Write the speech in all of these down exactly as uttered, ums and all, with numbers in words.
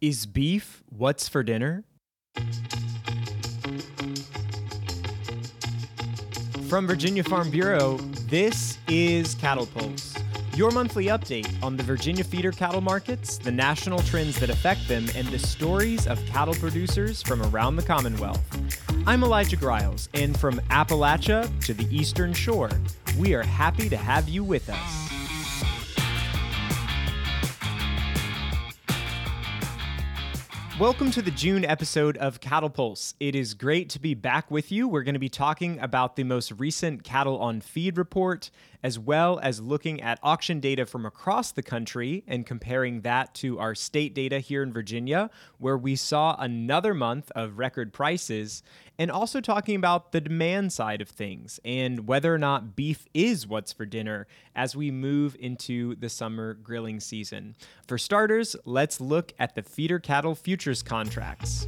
Is beef what's for dinner? From Virginia Farm Bureau, this is Cattle Pulse, your monthly update on the Virginia feeder cattle markets, the national trends that affect them, and the stories of cattle producers from around the Commonwealth. I'm Elijah Griles, and from Appalachia to the Eastern Shore, we are happy to have you with us. Welcome to the June episode of Cattle Pulse. It is great to be back with you. We're going to be talking about the most recent cattle on feed report, as well as looking at auction data from across the country and comparing that to our state data here in Virginia, where we saw another month of record prices, and also talking about the demand side of things and whether or not beef is what's for dinner as we move into the summer grilling season. For starters, let's look at the feeder cattle futures contracts.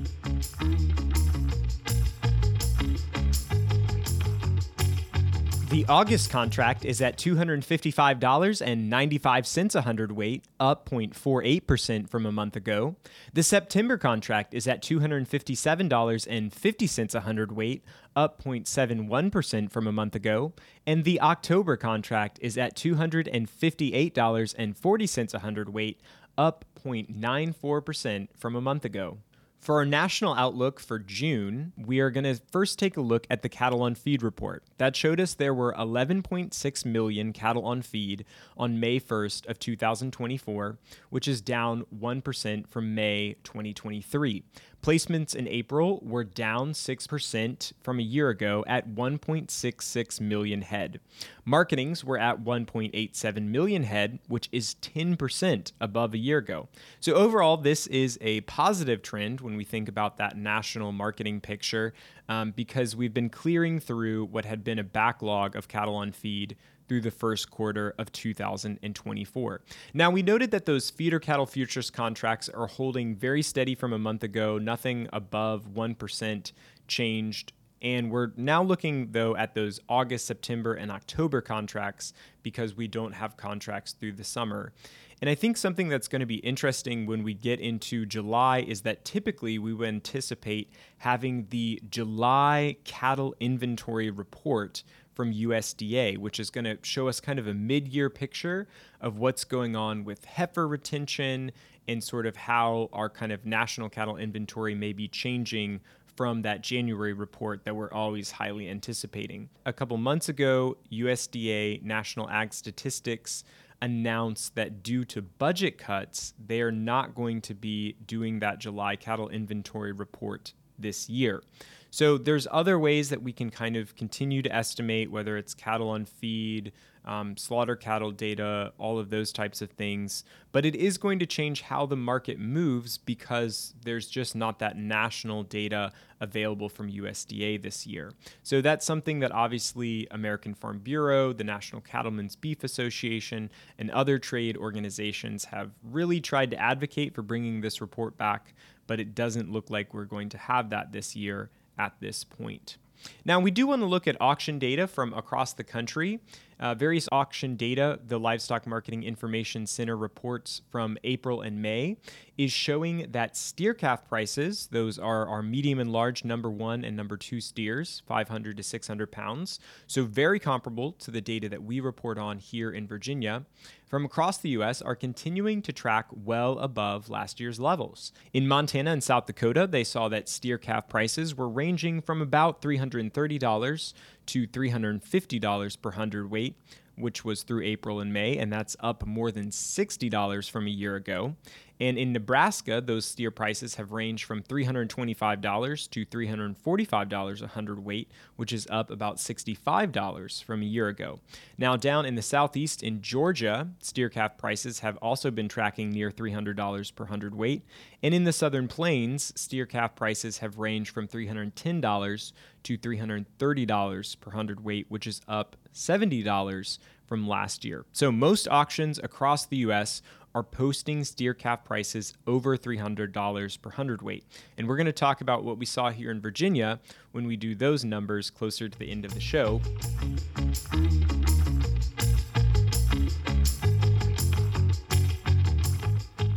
The August contract is at two hundred fifty-five dollars and ninety-five cents a hundredweight, up zero point four eight percent from a month ago. The September contract is at two hundred fifty-seven dollars and fifty cents a hundredweight, up zero point seven one percent from a month ago. And the October contract is at two hundred fifty-eight dollars and forty cents a hundredweight, up zero point nine four percent from a month ago. For our national outlook for June, we are going to first take a look at the cattle on feed report. That showed us there were eleven point six million cattle on feed on May first of two thousand twenty-four, which is down one percent from May twenty twenty-three. Placements in April were down six percent from a year ago at one point six six million head. Marketings were at one point eight seven million head, which is ten percent above a year ago. So overall, this is a positive trend when we think about that national marketing picture, um, because we've been clearing through what had been a backlog of cattle on feed through the first quarter of two thousand twenty-four. Now, we noted that those feeder cattle futures contracts are holding very steady from a month ago, nothing above one percent changed. And we're now looking, though, at those August, September, and October contracts because we don't have contracts through the summer. And I think something that's going to be interesting when we get into July is that typically we would anticipate having the July cattle inventory report from U S D A, which is going to show us kind of a mid-year picture of what's going on with heifer retention and sort of how our kind of national cattle inventory may be changing from that January report that we're always highly anticipating. A couple months ago, U S D A National Ag Statistics announced that due to budget cuts, they are not going to be doing that July cattle inventory report this year. So there's other ways that we can kind of continue to estimate, whether it's cattle on feed, um, slaughter cattle data, all of those types of things. But it is going to change how the market moves because there's just not that national data available from U S D A this year. So that's something that obviously American Farm Bureau, the National Cattlemen's Beef Association, and other trade organizations have really tried to advocate for bringing this report back, but it doesn't look like we're going to have that this year at this point. Now, we do want to look at auction data from across the country. Uh, various auction data, the Livestock Marketing Information Center reports from April and May, is showing that steer calf prices, those are our medium and large number one and number two steers, five hundred to six hundred pounds, so very comparable to the data that we report on here in Virginia, from across the U S are continuing to track well above last year's levels. In Montana and South Dakota, they saw that steer calf prices were ranging from about three hundred thirty dollars to three hundred fifty dollars per hundredweight, which was through April and May, and that's up more than sixty dollars from a year ago. And in Nebraska, those steer prices have ranged from three hundred twenty-five dollars to three hundred forty-five dollars a hundredweight, which is up about sixty-five dollars from a year ago. Now, down in the southeast in Georgia, steer calf prices have also been tracking near three hundred dollars per hundredweight. And in the southern plains, steer calf prices have ranged from three hundred ten dollars to three hundred thirty dollars per hundredweight, which is up seventy dollars from last year. So most auctions across the U S are posting steer calf prices over three hundred dollars per hundredweight. And we're going to talk about what we saw here in Virginia when we do those numbers closer to the end of the show.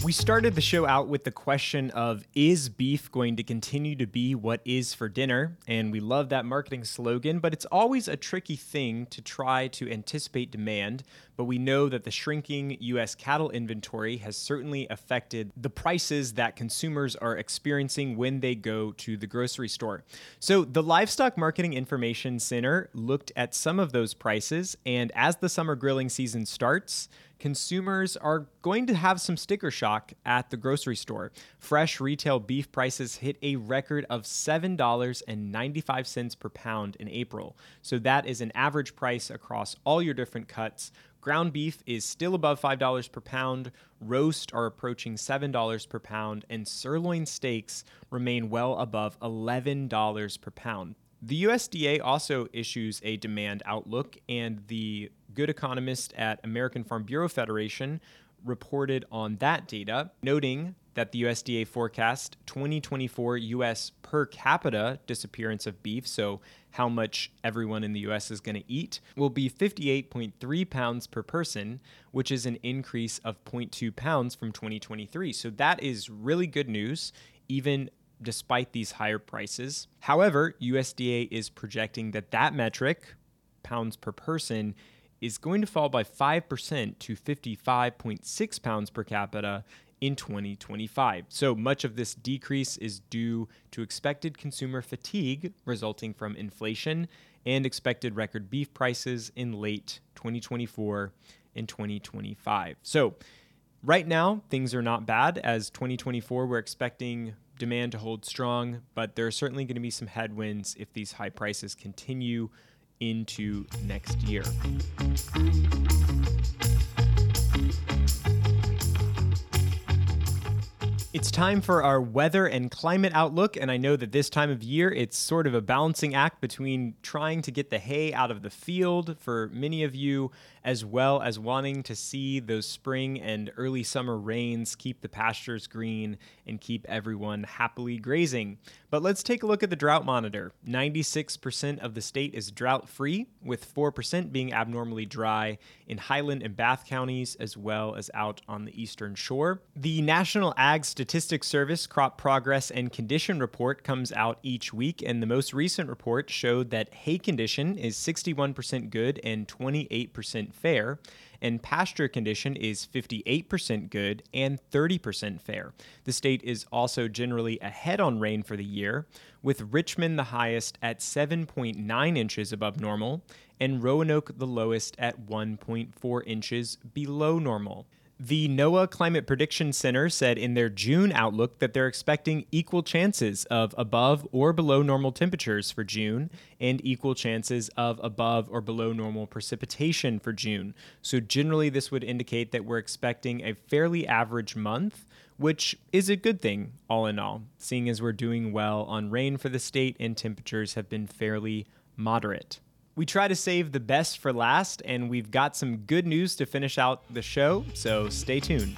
We started the show out with the question of, is beef going to continue to be what is for dinner? And we love that marketing slogan, but it's always a tricky thing to try to anticipate demand. But we know that the shrinking U S cattle inventory has certainly affected the prices that consumers are experiencing when they go to the grocery store. So the Livestock Marketing Information Center looked at some of those prices, and as the summer grilling season starts, consumers are going to have some sticker shock at the grocery store. Fresh retail beef prices hit a record of seven dollars and ninety-five cents per pound in April. So that is an average price across all your different cuts. Ground beef is still above five dollars per pound, roast are approaching seven dollars per pound, and sirloin steaks remain well above eleven dollars per pound. The U S D A also issues a demand outlook, and the Good Economist at American Farm Bureau Federation reported on that data, noting that the U S D A forecast twenty twenty-four U S per capita disappearance of beef, so how much everyone in the U S is going to eat, will be fifty-eight point three pounds per person, which is an increase of zero point two pounds from twenty twenty-three. So that is really good news, even despite these higher prices. However, U S D A is projecting that that metric, pounds per person, is going to fall by five percent to fifty-five point six pounds per capita in twenty twenty-five. So much of this decrease is due to expected consumer fatigue resulting from inflation and expected record beef prices in late twenty twenty-four and twenty twenty-five. So right now, things are not bad. As twenty twenty-four, we're expecting demand to hold strong, but there are certainly going to be some headwinds if these high prices continue into next year. It's time for our weather and climate outlook, and I know that this time of year it's sort of a balancing act between trying to get the hay out of the field for many of you, as well as wanting to see those spring and early summer rains keep the pastures green and keep everyone happily grazing. But let's take a look at the drought monitor. ninety-six percent of the state is drought-free, with four percent being abnormally dry in Highland and Bath counties, as well as out on the eastern shore. The National Ag Statistics Service Crop Progress and Condition Report comes out each week, and the most recent report showed that hay condition is sixty-one percent good and twenty-eight percent fair, and pasture condition is fifty-eight percent good and thirty percent fair. The state is also generally ahead on rain for the year, with Richmond the highest at seven point nine inches above normal, and Roanoke the lowest at one point four inches below normal. The NOAA Climate Prediction Center said in their June outlook that they're expecting equal chances of above or below normal temperatures for June and equal chances of above or below normal precipitation for June. So generally, this would indicate that we're expecting a fairly average month, which is a good thing all in all, seeing as we're doing well on rain for the state and temperatures have been fairly moderate. We try to save the best for last, and we've got some good news to finish out the show, so stay tuned.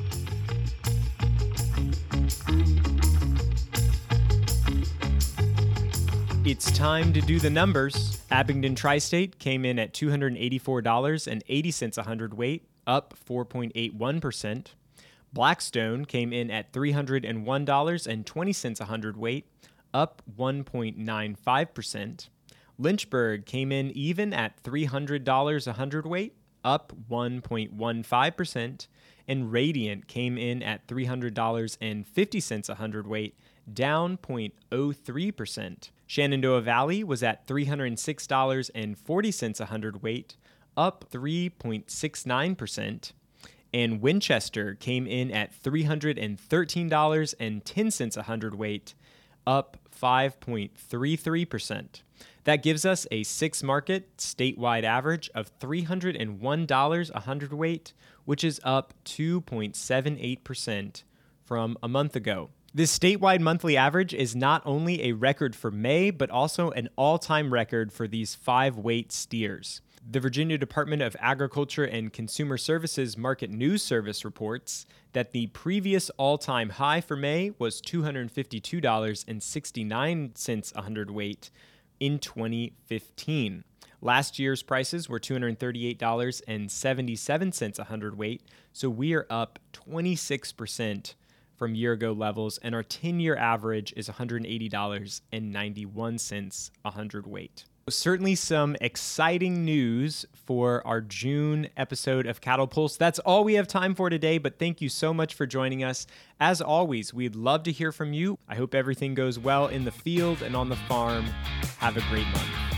It's time to do the numbers. Abingdon Tri-State came in at two hundred eighty-four dollars and eighty cents a hundredweight, up four point eight one percent. Blackstone came in at three hundred one dollars and twenty cents a hundredweight, up one point nine five percent. Lynchburg came in even at three hundred dollars a hundredweight, up one point one five percent, and Radiant came in at three hundred dollars and fifty cents a hundredweight, down zero point zero three percent. Shenandoah Valley was at three hundred six dollars and forty cents a hundredweight, up three point six nine percent. And Winchester came in at three hundred thirteen dollars and ten cents a hundredweight, up five point three three percent. That gives us a six-market statewide average of three hundred one dollars a hundredweight, which is up two point seven eight percent from a month ago. This statewide monthly average is not only a record for May, but also an all-time record for these five-weight steers. The Virginia Department of Agriculture and Consumer Services Market News Service reports that the previous all-time high for May was two hundred fifty-two dollars and sixty-nine cents a hundredweight in twenty fifteen. Last year's prices were two hundred thirty-eight dollars and seventy-seven cents a hundredweight, so we are up twenty-six percent from year ago levels, and our ten-year average is one hundred eighty dollars and ninety-one cents a hundredweight. Certainly some exciting news for our June episode of Cattle Pulse. That's all we have time for today, but thank you so much for joining us. As always, we'd love to hear from you. I hope everything goes well in the field and on the farm. Have a great month.